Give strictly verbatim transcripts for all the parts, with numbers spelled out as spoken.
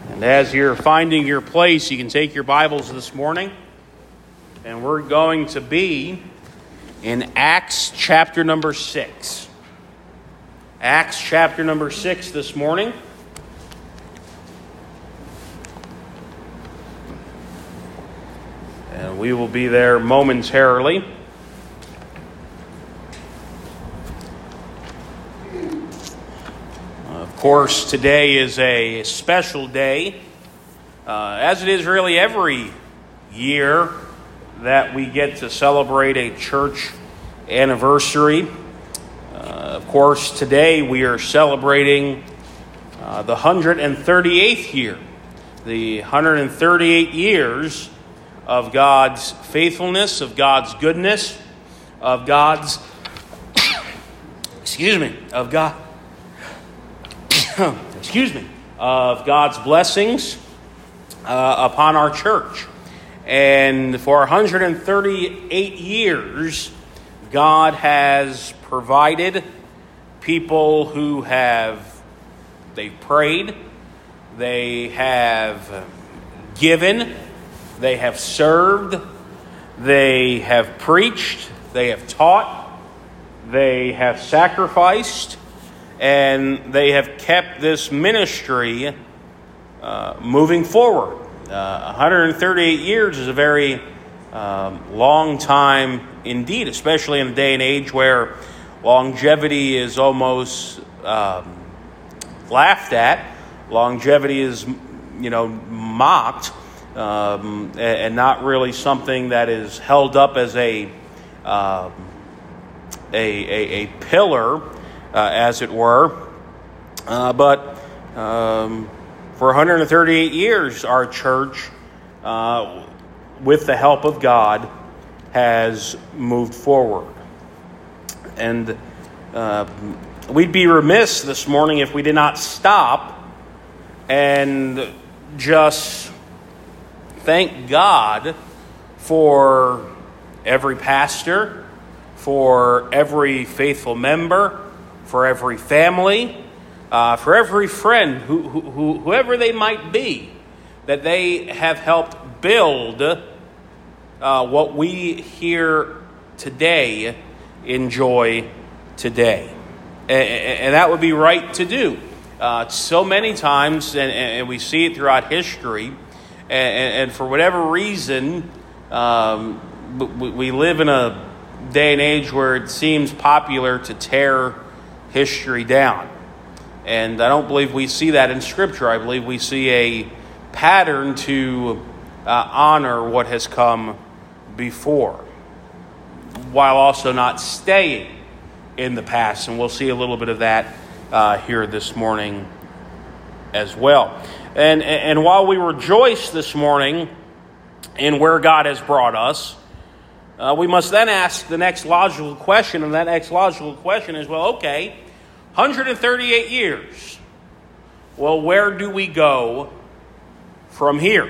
And as you're finding your place, you can take your Bibles this morning, and we're going to be in Acts chapter number six. Acts chapter number six this morning. And we will be there momentarily. Of course, today is a special day, uh, as it is really every year that we get to celebrate a church anniversary. Uh, of course, today we are celebrating uh, the one hundred thirty-eighth year, the one hundred thirty-eight years of God's faithfulness, of God's goodness, of God's, excuse me, of God, excuse me, of God's blessings uh, upon our church. And for one hundred thirty-eight years, God has provided people who have, they've prayed, they have given, they have served, they have preached, they have taught, they have sacrificed, and they have kept this ministry uh, moving forward. Uh, one hundred thirty-eight years is a very um, long time indeed, especially in a day and age where longevity is almost um, laughed at. Longevity is, you know, mocked, um, and, and not really something that is held up as a um, a, a, a pillar, uh, as it were. Uh, but um, for one hundred thirty-eight years, our church, uh, with the help of God, has moved forward. And uh, we'd be remiss this morning if we did not stop and just thank God for every pastor, for every faithful member, for every family, uh, for every friend, who, who, whoever they might be, that they have helped build uh, what we here today enjoy today. And, and that would be right to do. Uh, so many times, and, and we see it throughout history, and, and for whatever reason, um, we live in a day and age where it seems popular to tear history down. And I don't believe we see that in Scripture. I believe we see a pattern to uh, honor what has come before, while also not staying in the past. And we'll see a little bit of that uh, here this morning as well. And, and while we rejoice this morning in where God has brought us, uh, we must then ask the next logical question. And that next logical question is, well, okay, one hundred thirty-eight years. Well, where do we go from here?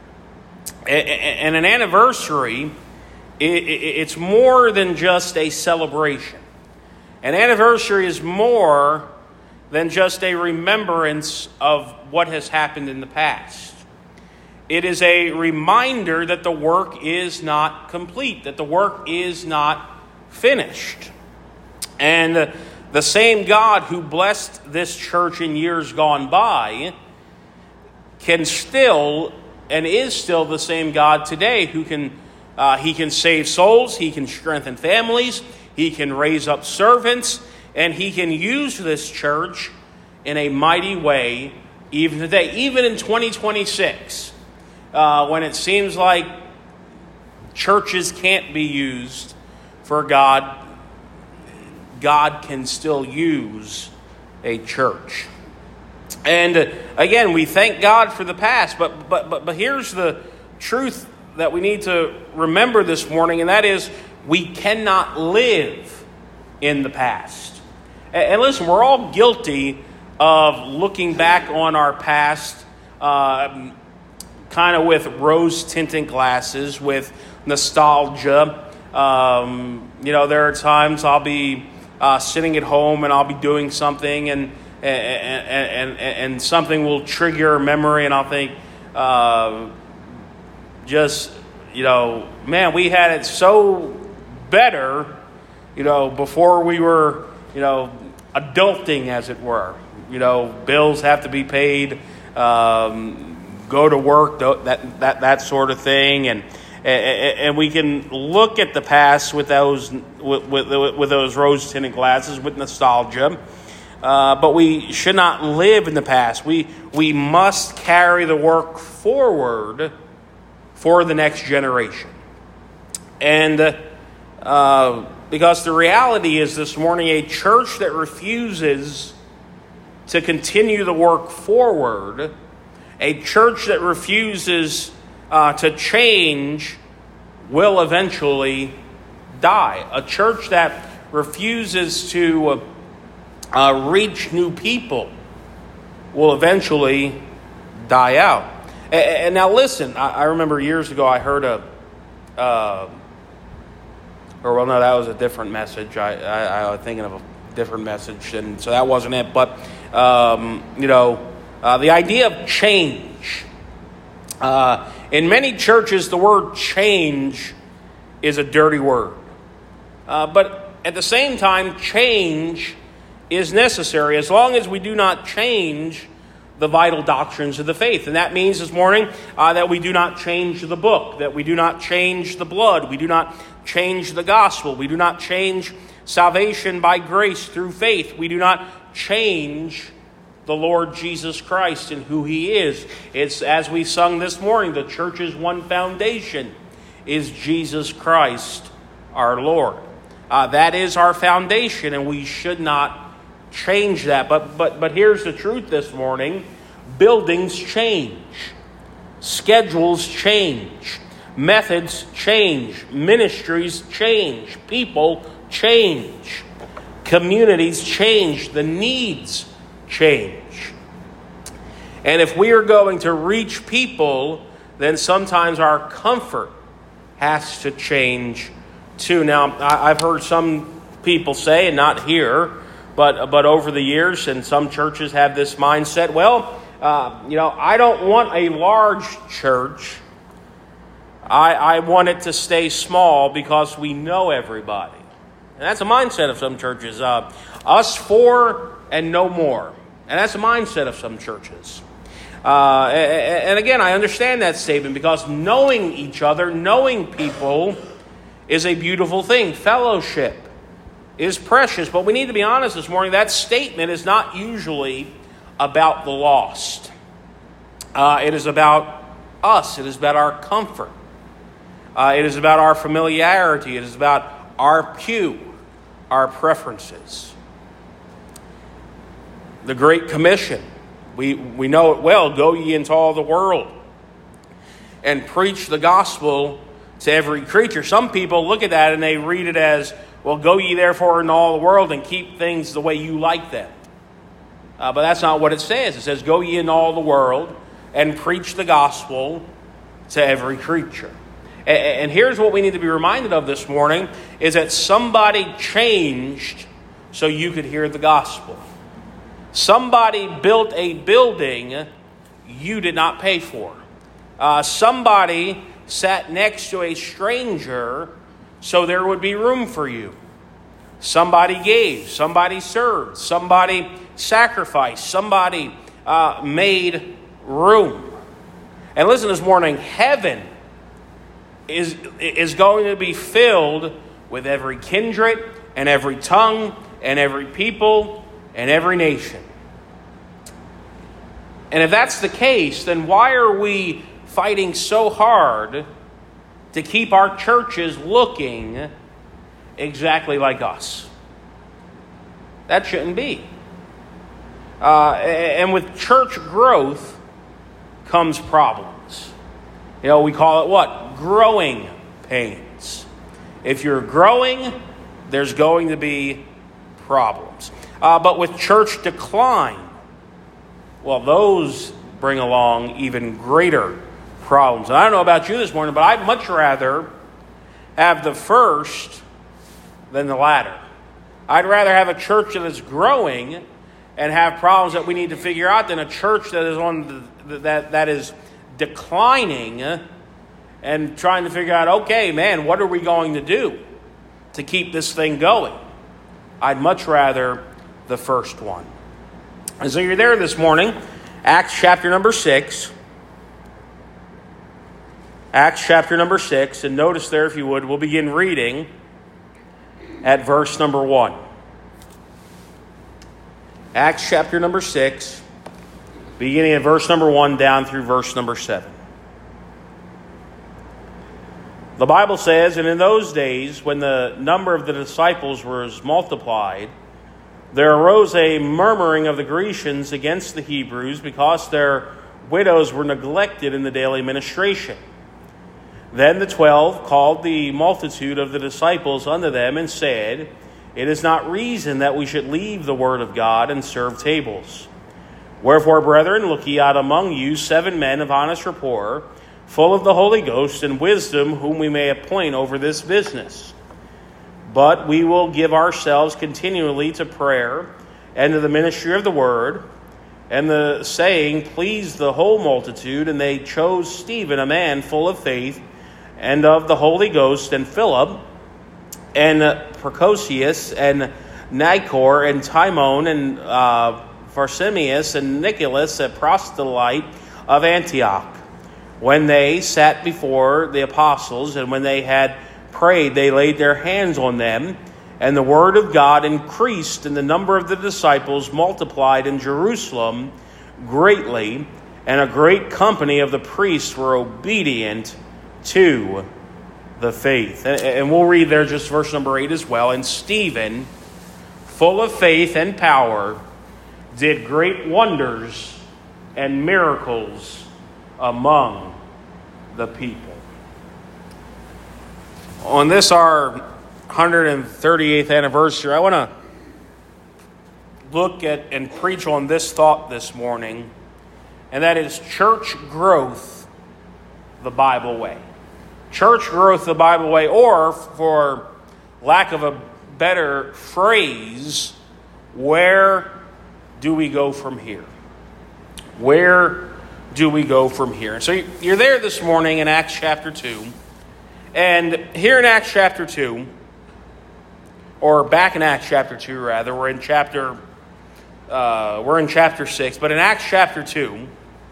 And an anniversary, it's more than just a celebration. An anniversary is more than just a remembrance of what has happened in the past. It is a reminder that the work is not complete, that the work is not finished. And the same God who blessed this church in years gone by can still and is still the same God today who can uh, he can save souls, he can strengthen families, he can raise up servants, and he can use this church in a mighty way even today, even in twenty twenty-six, uh, when it seems like churches can't be used for God. God can still use a church. And uh, again, we thank God for the past, but but but but here's the truth that we need to remember this morning, and that is we cannot live in the past. And, and listen, we're all guilty of looking back on our past uh, kind of with rose-tinted glasses, with nostalgia. Um, you know, there are times I'll be Uh, sitting at home and I'll be doing something and and, and, and, and something will trigger a memory, and I'll think, uh, just, you know, man, we had it so better, you know, before we were, you know, adulting, as it were. You know, bills have to be paid, um, go to work, that that that sort of thing, and and we can look at the past with those with with, with those rose-tinted glasses, with nostalgia. Uh, but we should not live in the past. We we must carry the work forward for the next generation. And uh, because the reality is this morning, a church that refuses to continue the work forward, a church that refuses uh, to change, will eventually die. A church that refuses to uh, uh, reach new people will eventually die out. And, and now listen, I, I remember years ago I heard a, uh, or well, no, that was a different message. I, I, I was thinking of a different message, and so that wasn't it. But, um, you know, uh, the idea of change. Uh, in many churches, the word change is a dirty word. Uh, but at the same time, change is necessary as long as we do not change the vital doctrines of the faith. And that means this morning uh, that we do not change the book, that we do not change the blood, we do not change the gospel, we do not change salvation by grace through faith, we do not change the Lord Jesus Christ and who he is. It's as we sung this morning, the church's one foundation is Jesus Christ our Lord. Uh, that is our foundation, and we should not change that. But but but here's the truth this morning. Buildings change. Schedules change. Methods change. Ministries change. People change. Communities change. The needs change. And if we are going to reach people, then sometimes our comfort has to change too. Now, I've heard some people say, and not here, but but over the years, and some churches have this mindset, well, uh, you know, I don't want a large church. I, I want it to stay small because we know everybody. And that's a mindset of some churches. Uh, us four and no more. And that's a mindset of some churches. Uh, and, and again, I understand that statement because knowing each other, knowing people is a beautiful thing. Fellowship is precious. But we need to be honest this morning, that statement is not usually about the lost. Uh, it is about us. It is about our comfort. Uh, it is about our familiarity. It is about our pew, our preferences. The Great Commission, we, we know it well. Go ye into all the world and preach the gospel to every creature. Some people look at that and they read it as, well, go ye therefore into all the world and keep things the way you like them. Uh, but that's not what it says. It says, go ye into all the world and preach the gospel to every creature. And, and here's what we need to be reminded of this morning, is that somebody changed so you could hear the gospel. Somebody built a building you did not pay for. Uh, somebody sat next to a stranger so there would be room for you. Somebody gave. Somebody served. Somebody sacrificed. Somebody uh, made room. And listen this morning, heaven is, is going to be filled with every kindred and every tongue and every people and every nation. And if that's the case, then why are we fighting so hard to keep our churches looking exactly like us? That shouldn't be. Uh, and with church growth comes problems. You know, we call it what? Growing pains. If you're growing, there's going to be problems. Uh, but with church decline, well, those bring along even greater problems. And I don't know about you this morning, but I'd much rather have the first than the latter. I'd rather have a church that is growing and have problems that we need to figure out than a church that is on the, that that is declining and trying to figure out, okay, man, what are we going to do to keep this thing going? I'd much rather the first one. And so you're there this morning, Acts chapter number six. Acts chapter number six, and notice there, if you would, we'll begin reading at verse number one. Acts chapter number six, beginning at verse number one down through verse number seven. The Bible says, "And in those days, when the number of the disciples was multiplied, there arose a murmuring of the Grecians against the Hebrews, because their widows were neglected in the daily ministration. Then the twelve called the multitude of the disciples unto them, and said, It is not reason that we should leave the word of God and serve tables. Wherefore, brethren, look ye out among you seven men of honest rapport, full of the Holy Ghost and wisdom, whom we may appoint over this business. But we will give ourselves continually to prayer and to the ministry of the word. And the saying pleased the whole multitude, and they chose Stephen, a man full of faith and of the Holy Ghost, and Philip, and Prochorus, and Nicanor, and Timon, and uh, Pharsaeus, and Nicholas, a proselyte of Antioch. When they sat before the apostles, and when they had prayed, they laid their hands on them, and the word of God increased, and the number of the disciples multiplied in Jerusalem greatly, and a great company of the priests were obedient to the faith." And we'll read there just verse number eight as well. "And Stephen, full of faith and power, did great wonders and miracles among the people." On this, our one hundred thirty-eighth anniversary, I want to look at and preach on this thought this morning, and that is church growth the Bible way. Church growth the Bible way, or, for lack of a better phrase, where do we go from here? Where do we go from here? So you're there this morning in Acts chapter two. And here in Acts chapter two, or back in Acts chapter two rather, we're in chapter uh, we're in chapter six, but in Acts chapter two,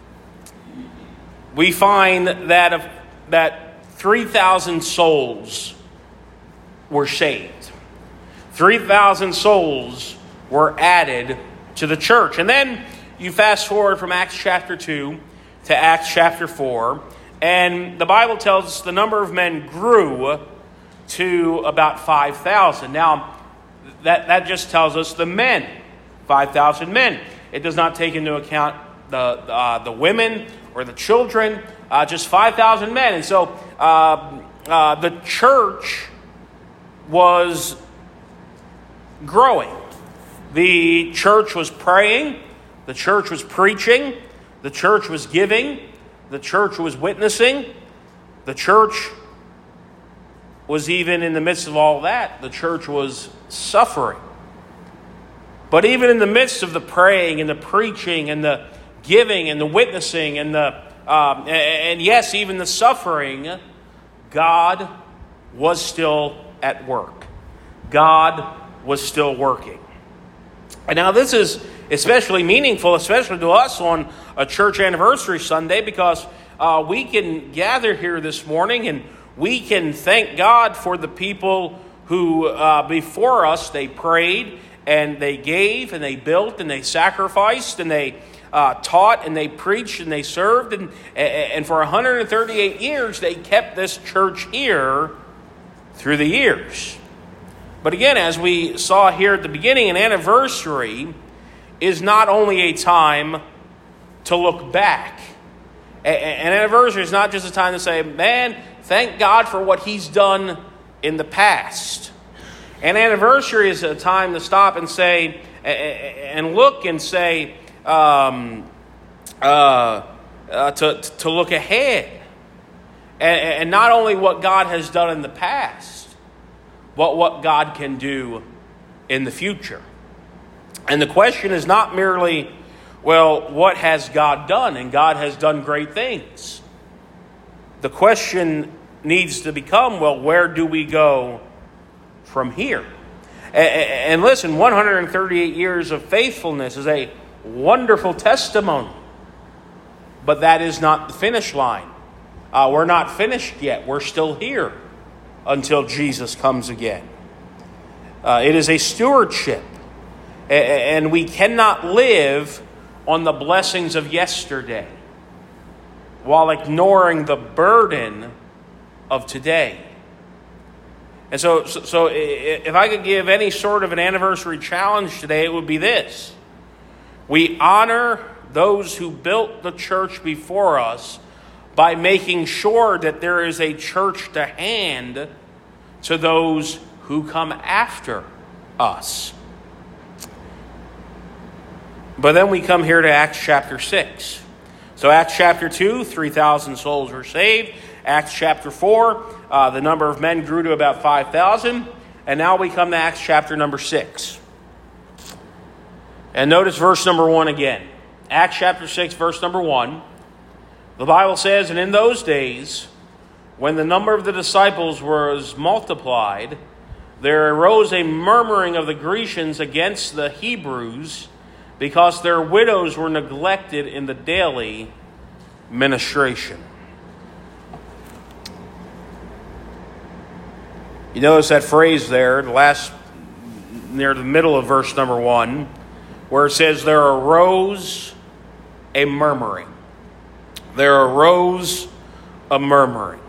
we find that of, that three thousand souls were saved. three thousand souls were added to the church. And then you fast forward from Acts chapter two to Acts chapter four, and the Bible tells us the number of men grew to about five thousand. Now, that, that just tells us the men, five thousand men. It does not take into account the, uh, the women or the children, uh, just five thousand men. And so uh, uh, the church was growing. The church was praying. The church was preaching. The church was giving. The church was witnessing. The church was, even in the midst of all that, the church was suffering. But even in the midst of the praying and the preaching and the giving and the witnessing and the um, and, and yes, even the suffering, God was still at work. God was still working. And now this is especially meaningful, especially to us on a church anniversary Sunday, because uh, we can gather here this morning and we can thank God for the people who uh, before us, they prayed and they gave and they built and they sacrificed and they uh, taught and they preached and they served. And, and for one hundred thirty-eight years, they kept this church here through the years. But again, as we saw here at the beginning, an anniversary is not only a time to look back. An anniversary is not just a time to say, man, thank God for what he's done in the past. An anniversary is a time to stop and say, and look and say, um, uh, uh, to, to look ahead. And, and not only what God has done in the past, but what God can do in the future. And the question is not merely, well, what has God done? And God has done great things. The question needs to become, well, where do we go from here? And listen, one hundred thirty-eight years of faithfulness is a wonderful testimony. But that is not the finish line. Uh, we're not finished yet. We're still here until Jesus comes again. Uh, it is a stewardship. And we cannot live on the blessings of yesterday while ignoring the burden of today. And so, so if I could give any sort of an anniversary challenge today, it would be this. We honor those who built the church before us by making sure that there is a church to hand to those who come after us. But then we come here to Acts chapter six. So Acts chapter two, three thousand souls were saved. Acts chapter four, uh, the number of men grew to about five thousand. And now we come to Acts chapter number six. And notice verse number one again. Acts chapter six, verse number one. The Bible says, "And in those days, when the number of the disciples was multiplied, there arose a murmuring of the Grecians against the Hebrews, because their widows were neglected in the daily ministration." You notice that phrase there, the last, near the middle of verse number one, where it says, there arose a murmuring. There arose a murmuring.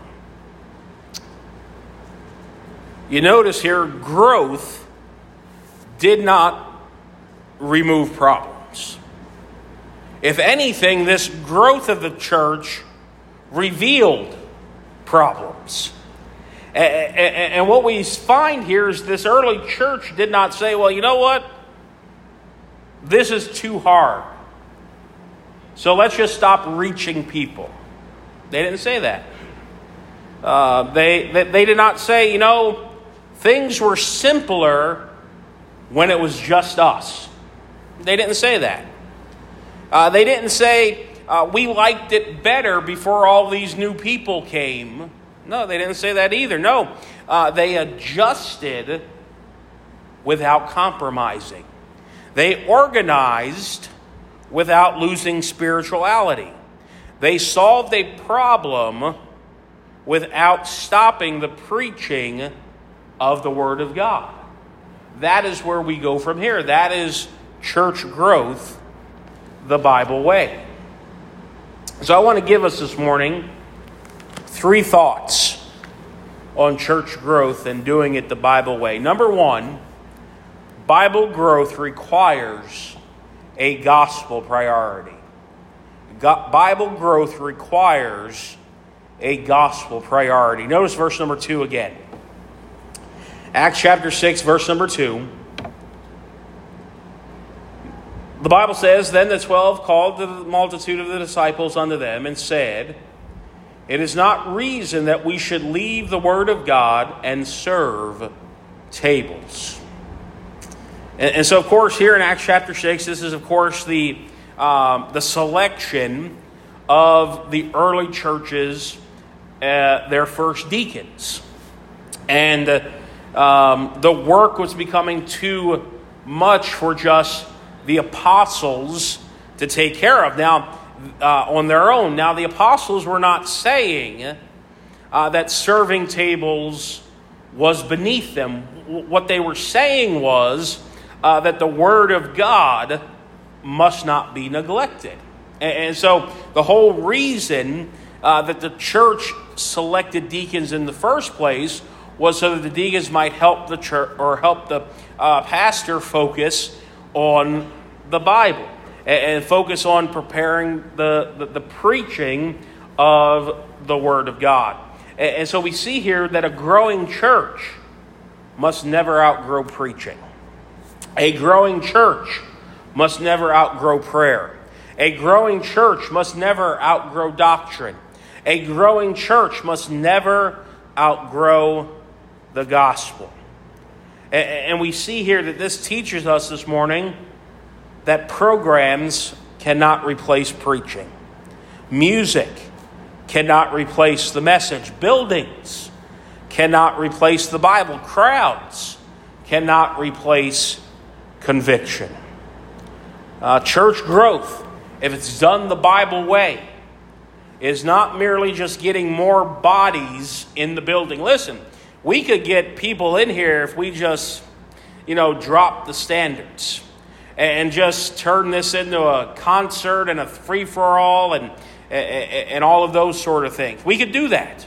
You notice here, growth did not remove problems. If anything, this growth of the church revealed problems. And what we find here is this early church did not say, well, you know what? This is too hard, so let's just stop reaching people. They didn't say that. Uh, they, they, they did not say, you know, things were simpler when it was just us. They didn't say that. Uh, they didn't say, uh, we liked it better before all these new people came. No, they didn't say that either. No, uh, they adjusted without compromising. They organized without losing spirituality. They solved a problem without stopping the preaching of the Word of God. That is where we go from here. That is church growth the Bible way. So I want to give us this morning three thoughts on church growth and doing it the Bible way. Number one, Bible growth requires a gospel priority. Bible growth requires a gospel priority. Notice verse number two again. Acts chapter six, verse number two. The Bible says, "Then the twelve called the multitude of the disciples unto them and said, It is not reason that we should leave the word of God and serve tables." And, and so, of course, here in Acts chapter six, this is, of course, the um, the selection of the early churches, uh, their first deacons. And uh, um, the work was becoming too much for just the apostles to take care of. Now, uh, on their own. Now, the apostles were not saying uh, that serving tables was beneath them. What they were saying was uh, that the Word of God must not be neglected. And, and so the whole reason uh, that the church selected deacons in the first place was so that the deacons might help the church or help the uh, pastor focus on the Bible and, and focus on preparing the, the, the preaching of the Word of God. And, and so we see here that a growing church must never outgrow preaching. A growing church must never outgrow prayer. A growing church must never outgrow doctrine. A growing church must never outgrow the gospel. And we see here that this teaches us this morning that programs cannot replace preaching. Music cannot replace the message. Buildings cannot replace the Bible. Crowds cannot replace conviction. Uh, church growth, if it's done the Bible way, is not merely just getting more bodies in the building. Listen, we could get people in here if we just, you know, drop the standards and just turn this into a concert and a free-for-all and, and all of those sort of things. We could do that.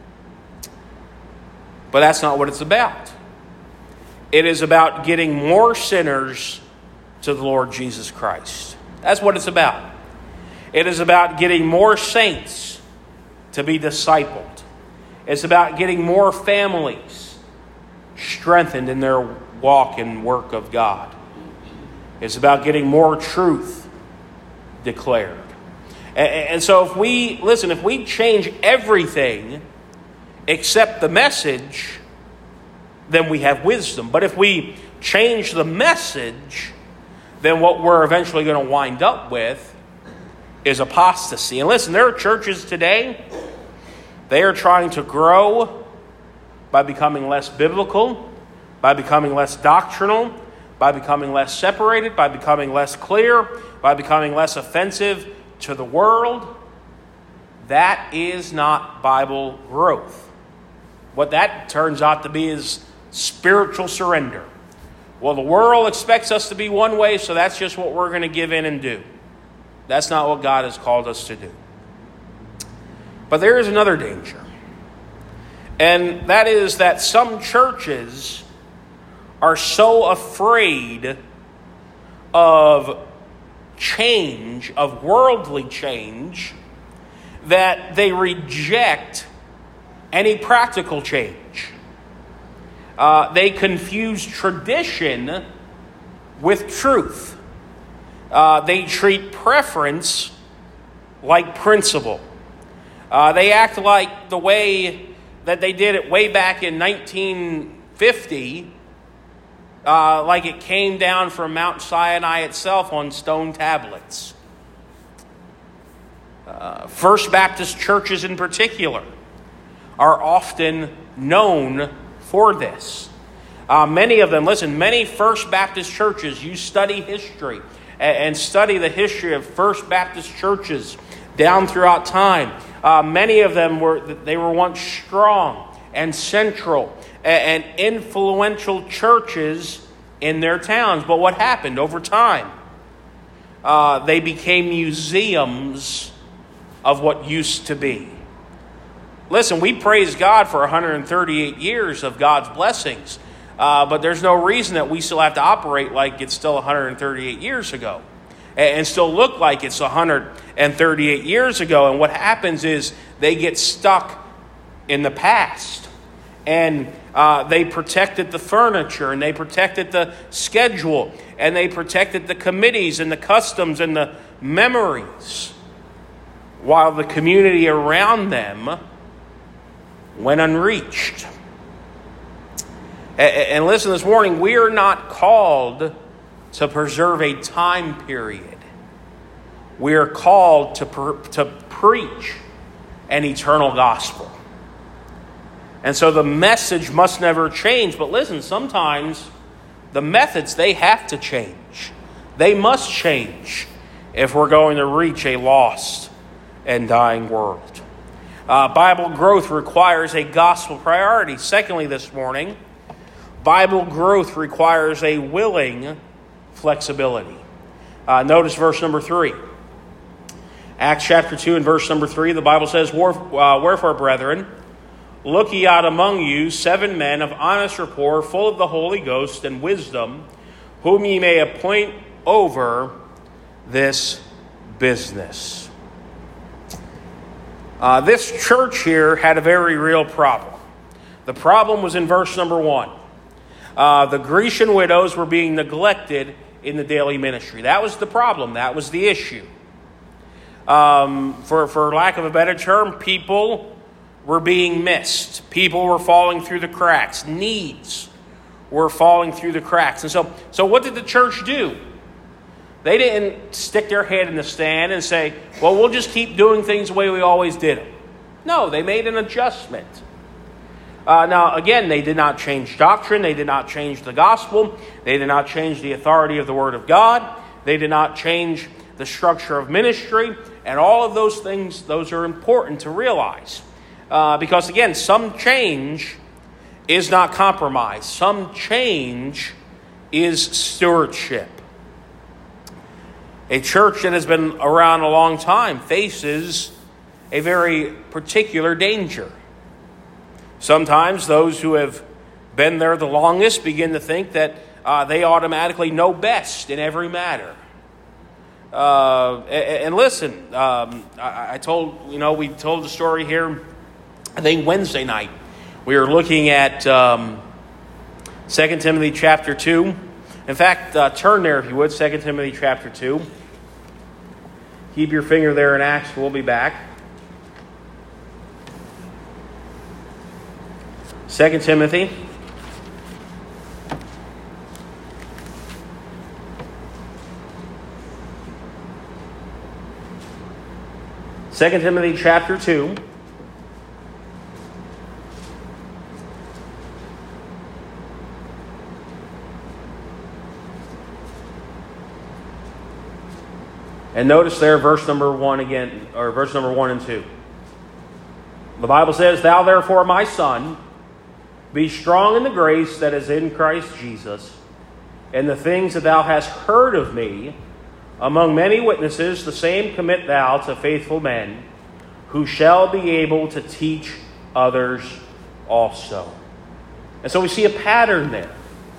But that's not what it's about. It is about getting more sinners to the Lord Jesus Christ. That's what it's about. It is about getting more saints to be discipled. It's about getting more families strengthened in their walk and work of God. It's about getting more truth declared. And so if we, listen, if we change everything except the message, then we have wisdom. But if we change the message, then what we're eventually going to wind up with is apostasy. And listen, there are churches today, they are trying to grow by becoming less biblical, by becoming less doctrinal, by becoming less separated, by becoming less clear, by becoming less offensive to the world. That is not Bible growth. What that turns out to be is spiritual surrender. Well, the world expects us to be one way, so that's just what we're going to give in and do. That's not what God has called us to do. But there is another danger. And that is that some churches are so afraid of change, of worldly change, that they reject any practical change. Uh, they confuse tradition with truth. Uh, they treat preference like principle. Uh, they act like the way that they did it way back in nineteen fifty, uh, like it came down from Mount Sinai itself on stone tablets. Uh, First Baptist churches in particular are often known for this. Uh, many of them, listen, many First Baptist churches, you study history and, and study the history of First Baptist churches down throughout time. Uh, many of them were, they were once strong and central and, and influential churches in their towns. But what happened over time? Uh, they became museums of what used to be. Listen, we praise God for one hundred thirty-eight years of God's blessings, uh, but there's no reason that we still have to operate like it's still one hundred thirty-eight years ago and, and still look like it's one hundred thirty-eight years ago. And what happens is they get stuck in the past, and uh, they protected the furniture, and they protected the schedule, and they protected the committees and the customs and the memories, while the community around them went unreached. And listen, this morning, we are not called to preserve a time period. We are called to, per, to preach an eternal gospel. And so the message must never change. But listen, sometimes the methods, they have to change. They must change if we're going to reach a lost and dying world. Uh, Bible growth requires a gospel priority. Secondly, this morning, Bible growth requires a willing flexibility. Uh, notice verse number three. Acts chapter two and verse number three, the Bible says, Wherefore, brethren, look ye out among you seven men of honest rapport, full of the Holy Ghost and wisdom, whom ye may appoint over this business. Uh, this church here had a very real problem. The problem was in verse number one. Uh, the Grecian widows were being neglected in the daily ministry. That was the problem. That was the issue. Um, for, for lack of a better term, people were being missed. People were falling through the cracks. Needs were falling through the cracks. And so, so what did the church do? They didn't stick their head in the sand and say, well, we'll just keep doing things the way we always did them. No, they made an adjustment. Uh, now, again, they did not change doctrine. They did not change the gospel. They did not change the authority of the Word of God. They did not change the structure of ministry. And all of those things, those are important to realize. Uh, because, again, some change is not compromise. Some change is stewardship. A church that has been around a long time faces a very particular danger. Sometimes those who have been there the longest begin to think that uh, they automatically know best in every matter. Uh, and, and listen, um, I, I told, you know, we told the story here, I think Wednesday night. We were looking at um, Second Timothy chapter two. In fact, uh, turn there if you would, Second Timothy chapter two. Keep your finger there in Acts, we'll be back. Second Timothy. Second Timothy chapter two. And notice there verse number one again, or verse number one and two. The Bible says, "Thou therefore, my son, be strong in the grace that is in Christ Jesus, and the things that thou hast heard of me among many witnesses, the same commit thou to faithful men, who shall be able to teach others also." And so we see a pattern there.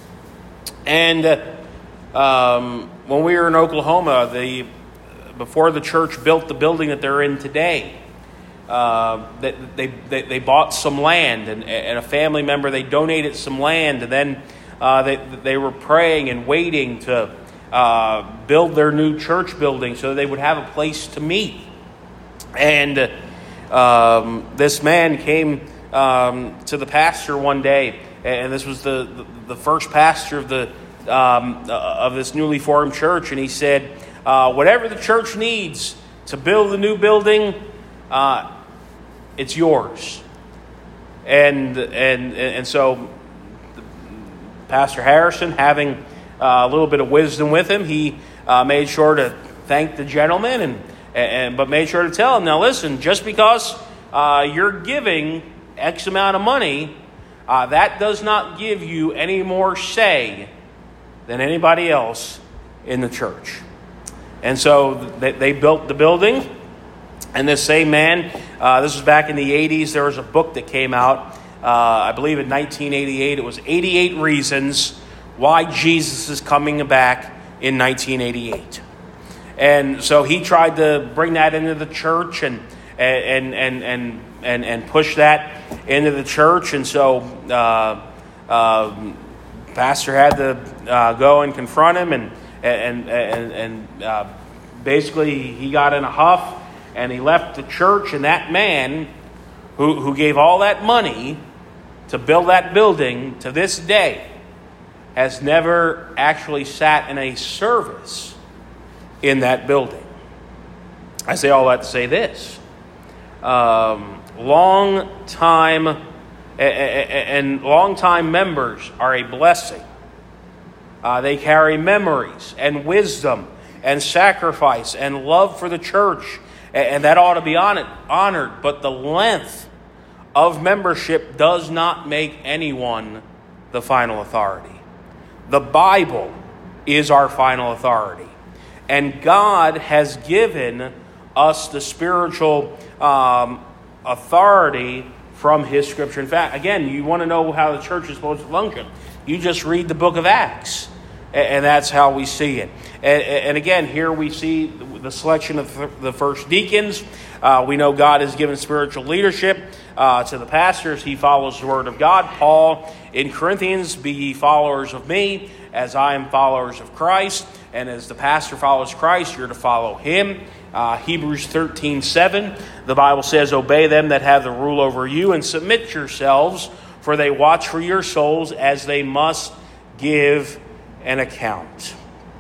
And uh, um, when we were in Oklahoma, the before the church built the building that they're in today, uh, they, they, they, they bought some land, and, and a family member, they donated some land, and then uh, they, they were praying and waiting to uh, build their new church building so they would have a place to meet. And um, this man came um, to the pastor one day, and this was the, the, the first pastor of the um, of this newly formed church, and he said, Uh, whatever the church needs to build a new building, uh, it's yours. And and and so, Pastor Harrison, having uh, a little bit of wisdom with him, he uh, made sure to thank the gentleman, and and but made sure to tell him, now listen, just because uh, you're giving X amount of money, uh, that does not give you any more say than anybody else in the church. And so they, they built the building, and this same man, uh, this was back in the eighties, there was a book that came out, uh, I believe in nineteen eighty-eight, it was eighty-eight Reasons Why Jesus is Coming Back in nineteen eighty-eight. And so he tried to bring that into the church and and and and and, and push that into the church, and so uh, uh, pastor had to uh, go and confront him, and And and and uh, basically he got in a huff and he left the church. And that man who who gave all that money to build that building to this day has never actually sat in a service in that building. I say all that to say this: um, long time and long time members are a blessing. Uh, they carry memories and wisdom and sacrifice and love for the church, and that ought to be honored. But the length of membership does not make anyone the final authority. The Bible is our final authority, and God has given us the spiritual um, authority from His Scripture. In fact, again, you want to know how the church is supposed to function, you just read the book of Acts, and that's how we see it. And again, here we see the selection of the first deacons. Uh, we know God has given spiritual leadership uh, to the pastors. He follows the Word of God. Paul in Corinthians, be ye followers of me, as I am followers of Christ. And as the pastor follows Christ, you're to follow him. Uh, Hebrews thirteen seven, the Bible says, obey them that have the rule over you, and submit yourselves, for they watch for your souls, as they must give an account.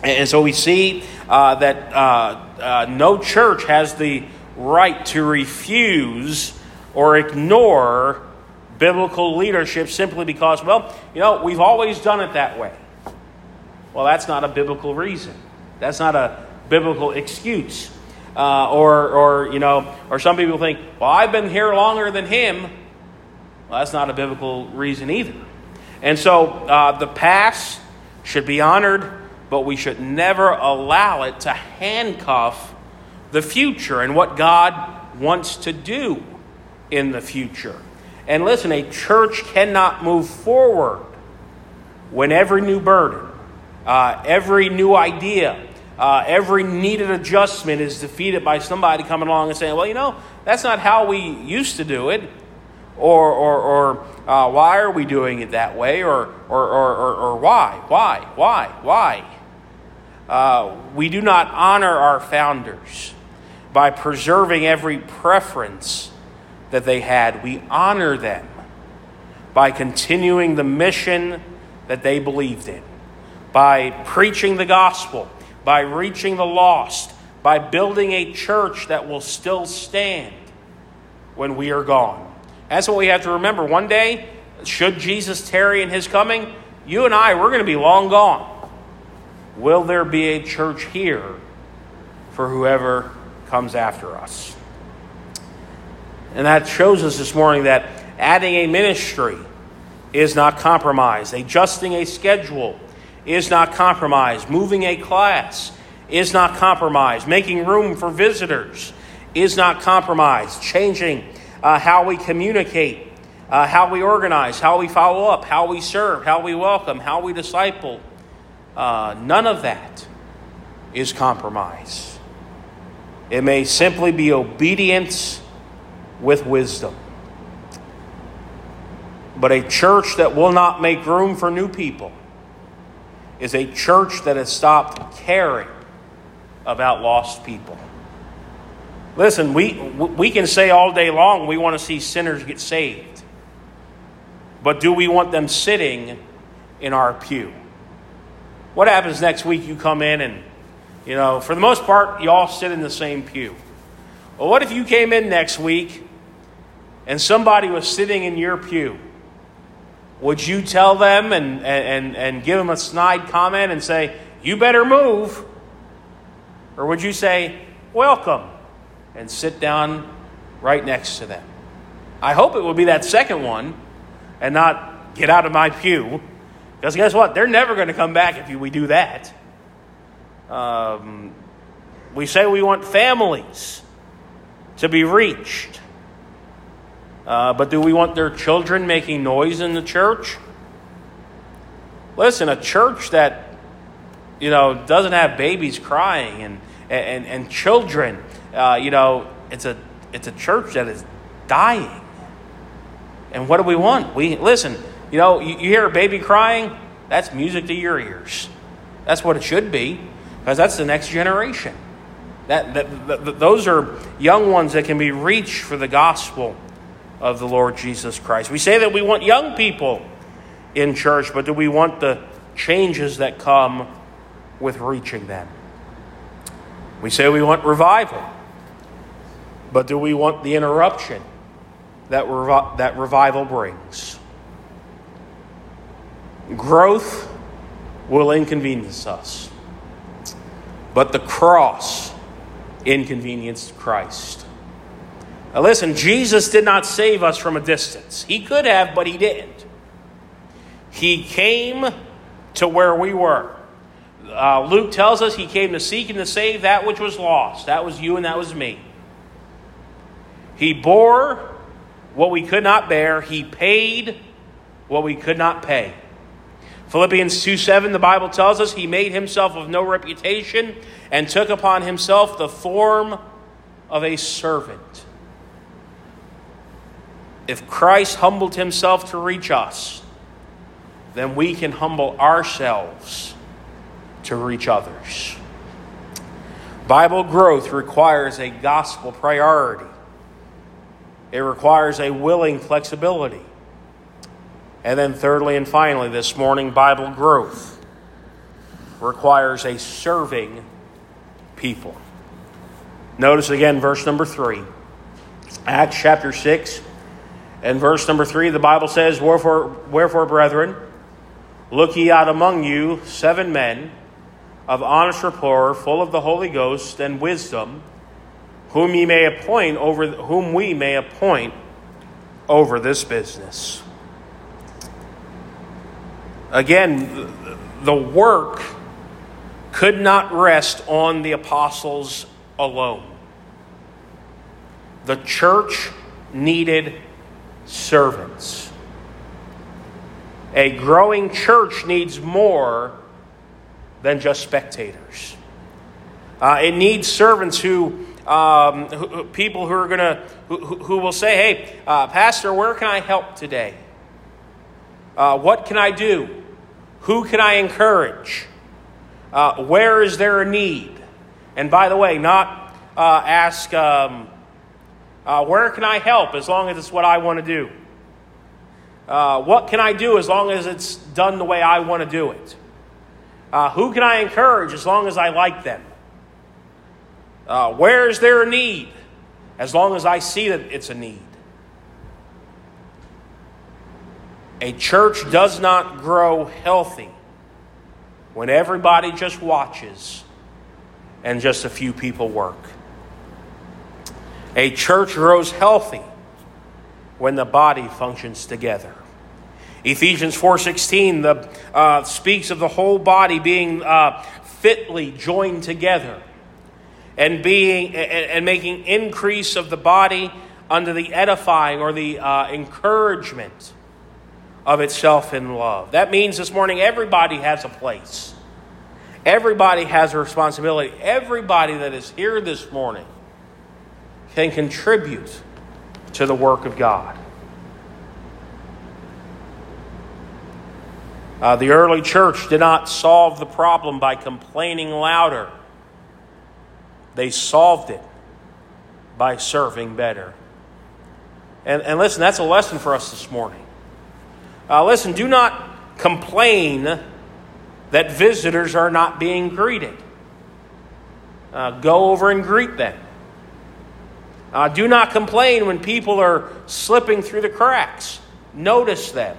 And so we see uh, that uh, uh, no church has the right to refuse or ignore biblical leadership simply because, well, you know, we've always done it that way. Well, that's not a biblical reason. That's not a biblical excuse. Uh, or, or, you know, or some people think, well, I've been here longer than him. Well, that's not a biblical reason either. And so uh, the past should be honored, but we should never allow it to handcuff the future and what God wants to do in the future. And listen, a church cannot move forward when every new burden, uh, every new idea, uh, every needed adjustment is defeated by somebody coming along and saying, well, you know, that's not how we used to do it. Or, or, or uh, why are we doing it that way? Or, or, or, or, or why? Why? Why? Why? Uh, we do not honor our founders by preserving every preference that they had. We honor them by continuing the mission that they believed in, by preaching the gospel, by reaching the lost, by building a church that will still stand when we are gone. That's what we have to remember. One day, should Jesus tarry in his coming, you and I, we're going to be long gone. Will there be a church here for whoever comes after us? And that shows us this morning that adding a ministry is not compromise. Adjusting a schedule is not compromise. Moving a class is not compromise. Making room for visitors is not compromise. Changing uh, how we communicate, uh, how we organize, how we follow up, how we serve, how we welcome, how we disciple. Uh, none of that is compromise. It may simply be obedience with wisdom. But a church that will not make room for new people is a church that has stopped caring about lost people. Listen, we we can say all day long we want to see sinners get saved. But do we want them sitting in our pew? What happens next week you come in and, you know, for the most part, you all sit in the same pew. Well, what if you came in next week and somebody was sitting in your pew? Would you tell them and, and, and give them a snide comment and say, you better move? Or would you say, welcome, and sit down right next to them? I hope it would be that second one and not get out of my pew. Because guess what? They're never going to come back if we do that. Um, we say we want families to be reached. Uh, but do we want their children making noise in the church? Listen, a church that, you know, doesn't have babies crying and and, and children, uh, you know, it's a it's a church that is dying. And what do we want? We listen, you know, you, you hear a baby crying, that's music to your ears. That's what it should be, because that's the next generation. That, that, that those are young ones that can be reached for the gospel of the Lord Jesus Christ. We say that we want young people in church, but do we want the changes that come with reaching them? We say we want revival, but do we want the interruption that revi- that revival brings? Growth will inconvenience us, but the cross inconvenienced Christ. Now listen, Jesus did not save us from a distance. He could have, but he didn't. He came to where we were. Uh, Luke tells us he came to seek and to save that which was lost. That was you and that was me. He bore what we could not bear. He paid what we could not pay. Philippians two seven, the Bible tells us he made himself of no reputation and took upon himself the form of a servant. If Christ humbled himself to reach us, then we can humble ourselves to reach others. Bible growth requires a gospel priority. It requires a willing flexibility. And then thirdly and finally this morning, Bible growth requires a serving people. Notice again verse number three. Acts chapter six and verse number three, the Bible says, Wherefore, wherefore, brethren, look ye out among you seven men of honest rapport, full of the Holy Ghost and wisdom, whom ye may appoint over whom we may appoint over this business. Again, the work could not rest on the apostles alone. The church needed servants. A growing church needs more than just spectators. Uh, it needs servants who, um, who people who are going to, who, who will say, "Hey, uh, Pastor, where can I help today? Uh, what can I do? Who can I encourage? Uh, where is there a need?" And by the way, not uh, ask, um, uh, "Where can I help?" as long as it's what I want to do. Uh, what can I do as long as it's done the way I want to do it? Uh, who can I encourage as long as I like them? Uh, where is there a need? As long as I see that it's a need. A church does not grow healthy when everybody just watches and just a few people work. A church grows healthy when the body functions together. Ephesians four sixteen the, uh, speaks of the whole body being uh, fitly joined together and being and, and making increase of the body under the edifying or the uh, encouragement of itself in love. That means this morning everybody has a place. Everybody has a responsibility. Everybody that is here this morning can contribute to the work of God. Uh, the early church did not solve the problem by complaining louder. They solved it by serving better. And, and listen, that's a lesson for us this morning. Uh, listen, do not complain that visitors are not being greeted. Uh, go over and greet them. Uh, do not complain when people are slipping through the cracks. Notice them.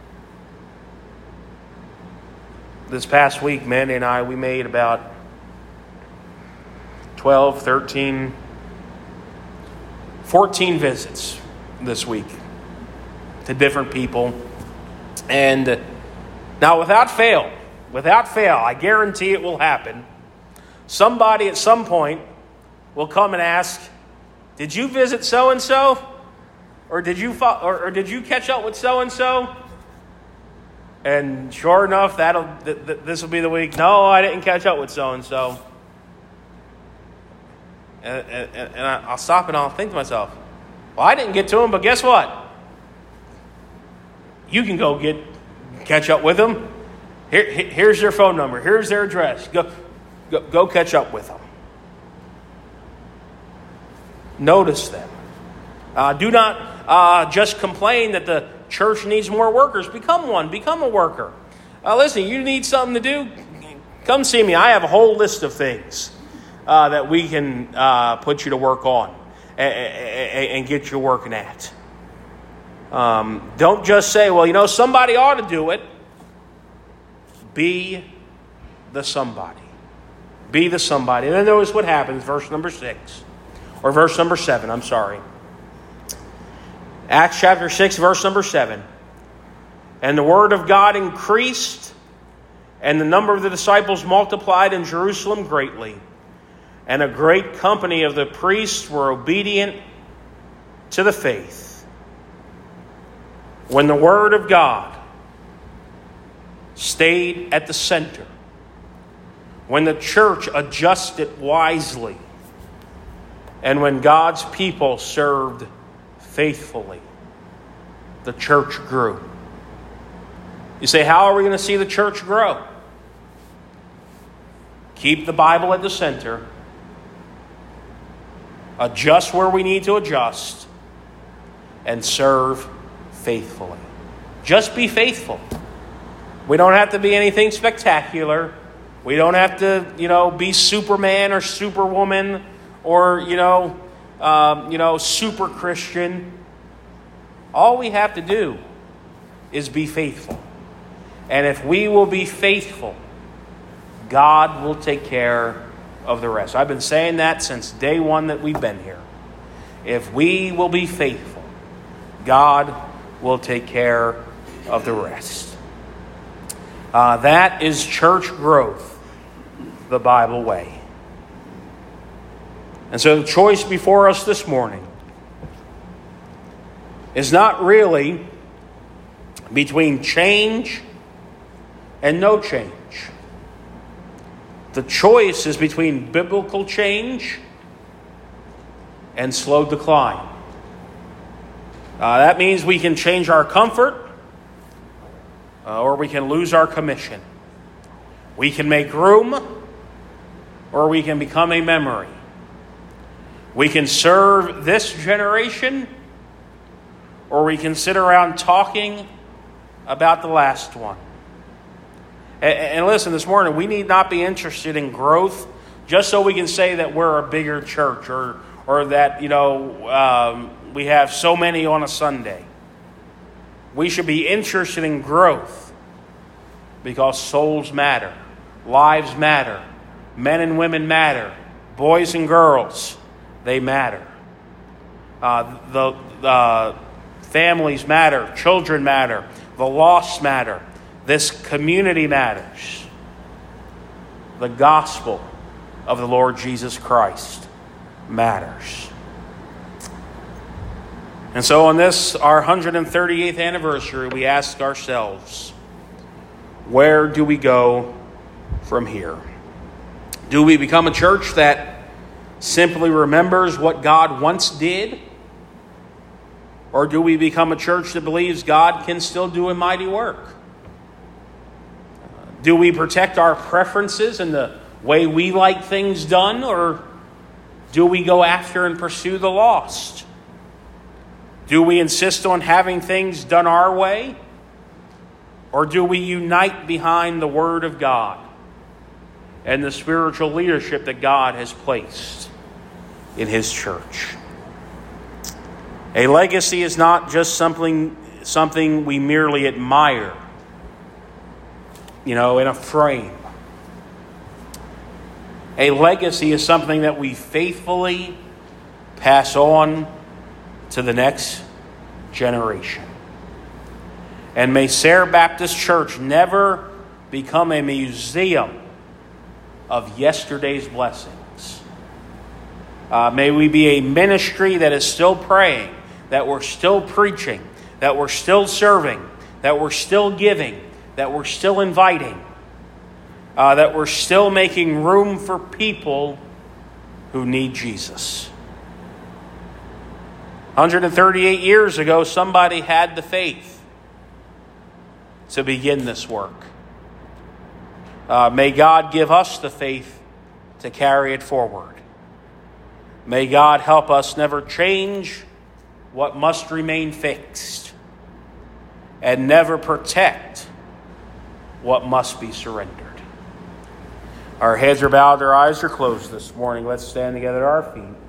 This past week, Mandy and I, we made about twelve, thirteen, fourteen visits this week to different people. And now without fail, without fail, I guarantee it will happen. Somebody at some point will come and ask, "Did you visit so-and-so? Or did you fo- or, or did you catch up with so-and-so?" And sure enough, that'll th- th- this will be the week. "No, I didn't catch up with so-and-so." And, and, and I'll stop and I'll think to myself, well, I didn't get to him, but guess what? You can go get catch up with them. Here, here's their phone number. Here's their address. Go, go, go catch up with them. Notice them. Uh, do not uh, just complain that the church needs more workers. Become one. Become a worker. Uh, listen, you need something to do? Come see me. I have a whole list of things uh, that we can uh, put you to work on and, and, and get you working at. Um, don't just say, well, you know, somebody ought to do it. Be the somebody. Be the somebody. And then notice what happens, verse number six. Or verse number seven, I'm sorry. Acts chapter six, verse number seven. And the word of God increased, and the number of the disciples multiplied in Jerusalem greatly. And a great company of the priests were obedient to the faith. When the word of God stayed at the center, when the church adjusted wisely, and when God's people served faithfully, the church grew. You say, how are we going to see the church grow? Keep the Bible at the center. Adjust where we need to adjust. And serve faithfully. Just be faithful. We don't have to be anything spectacular. We don't have to, you know, be Superman or Superwoman or, you know, um, you know, super Christian. All we have to do is be faithful. And if we will be faithful, God will take care of the rest. I've been saying that since day one that we've been here. If we will be faithful, God will take care of the rest. Uh, that is church growth, the Bible way. And so the choice before us this morning is not really between change and no change. The choice is between biblical change and slow decline. Uh, that means we can change our comfort uh, or we can lose our commission. We can make room or we can become a memory. We can serve this generation or we can sit around talking about the last one. And, and listen, this morning, we need not be interested in growth just so we can say that we're a bigger church or, or that, you know, um, we have so many on a Sunday. We should be interested in growth because souls matter, lives matter, men and women matter, boys and girls, they matter. Uh, the uh, families matter, children matter, the lost matter, this community matters. The gospel of the Lord Jesus Christ matters. And so on this, our one hundred thirty-eighth anniversary, we ask ourselves, where do we go from here? Do we become a church that simply remembers what God once did? Or do we become a church that believes God can still do a mighty work? Do we protect our preferences and the way we like things done? Or do we go after and pursue the lost? Do we insist on having things done our way? Or do we unite behind the Word of God and the spiritual leadership that God has placed in His church? A legacy is not just something, something we merely admire, you know, in a frame. A legacy is something that we faithfully pass on to the next generation. And may Sayre Baptist Church never become a museum of yesterday's blessings. Uh, may we be a ministry that is still praying, that we're still preaching, that we're still serving, that we're still giving, that we're still inviting, uh, that we're still making room for people who need Jesus. one hundred thirty-eight years ago, somebody had the faith to begin this work. Uh, may God give us the faith to carry it forward. May God help us never change what must remain fixed and never protect what must be surrendered. Our heads are bowed, our eyes are closed this morning. Let's stand together at our feet.